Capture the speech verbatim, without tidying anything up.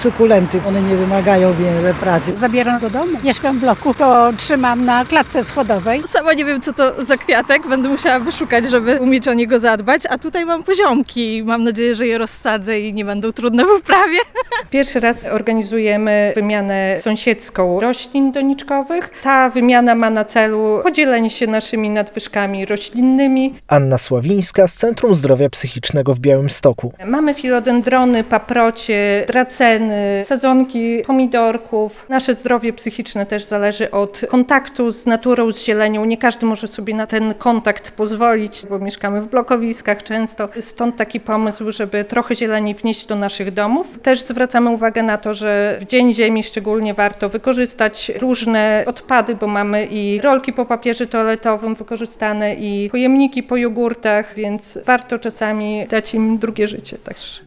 Sukulenty, one nie wymagają wiele pracy. Zabieram do domu. Mieszkam w bloku, to trzymam na klatce schodowej. Sama nie wiem, co to za kwiatek, będę musiała wyszukać, żeby umieć o niego zadbać, a tutaj mam poziomki. Mam nadzieję, że je rozsadzę i nie będą trudne w uprawie. Pierwszy raz organizujemy wymianę sąsiedzką roślin doniczkowych. Ta wymiana ma na celu podzielenie się naszymi nadwyżkami roślinnymi. Anna Sławińska z Centrum Zdrowia Psychicznego w Białymstoku. Mamy filodendrony, paprocie, draceny, sadzonki pomidorków. Nasze zdrowie psychiczne też zależy od kontaktu z naturą, z zielenią. Nie każdy może sobie na ten kontakt pozwolić, bo mieszkamy w blokowiskach często. Stąd taki pomysł, żeby trochę zieleni wnieść do naszych domów. Też zwracamy uwagę na to, że w Dzień Ziemi szczególnie warto wykorzystać różne odpady, bo mamy i rolki po papierze toaletowym wykorzystane i pojemniki po jogurtach, więc warto czasami dać im drugie życie też.